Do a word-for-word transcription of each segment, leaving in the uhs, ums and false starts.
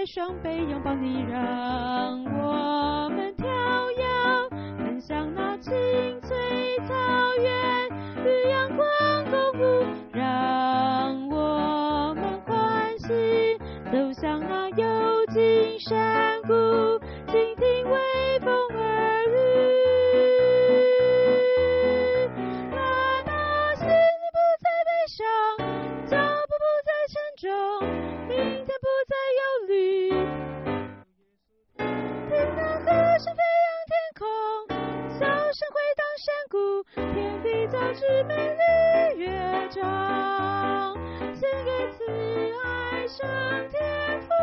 在双臂拥抱你，让我们跳跃，奔向那青翠草原，与阳光共舞，让我们欢喜，走向那幽静山谷，倾听微风耳语。来吧，心不再悲伤，脚步不再沉重，明天不再忧虑。听那歌声飞扬天空，笑声回荡山谷，天地交织美丽乐章，献给慈爱圣天父。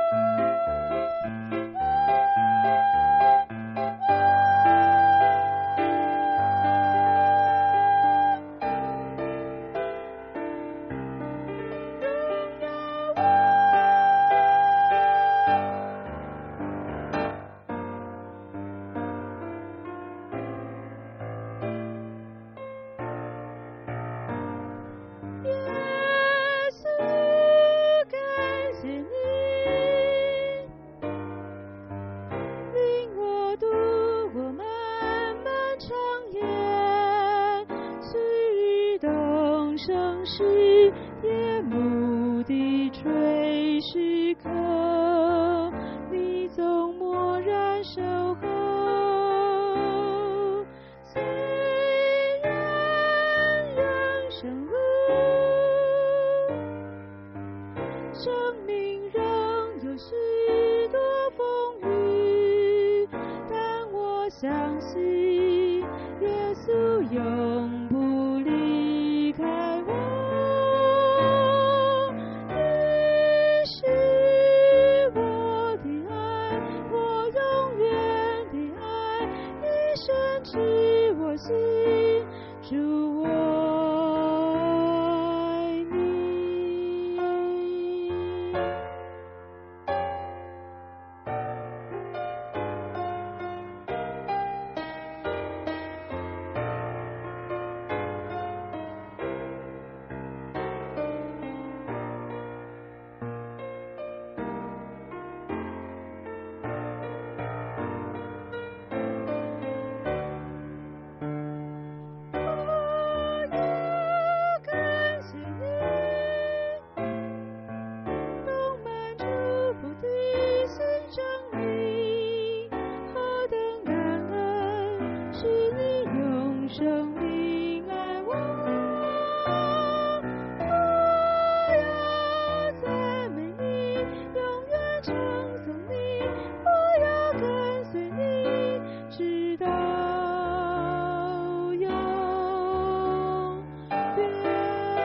生是夜幕的垂时刻，你总默然守候。虽然人生路，生命仍有许多风雨，但我相信耶稣永不离开我。你是我的爱，我永远的爱，你深知我心，主我爱你。生命爱我，我要赞美你，永远称颂你，我要跟随你，直到永远。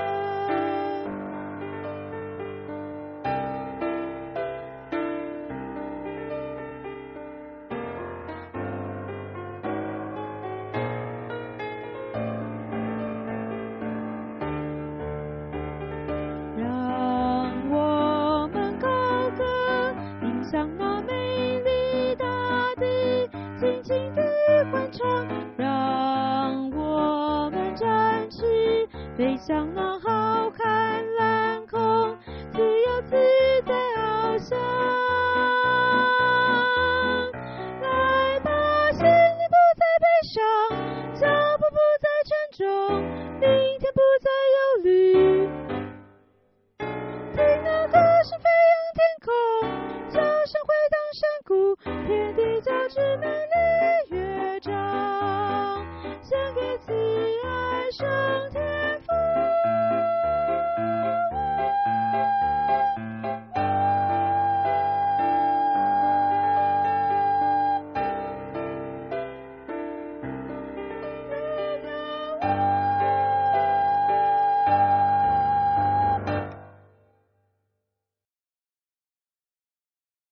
向那美丽大地，尽情地欢唱，让我们展翅，飞向那浩瀚蓝空，自由自在翱翔。来吧，心里不再悲伤，脚步不再沉重，明天不再忧虑。听那歌声飞扬天空，笑声回荡山谷，天地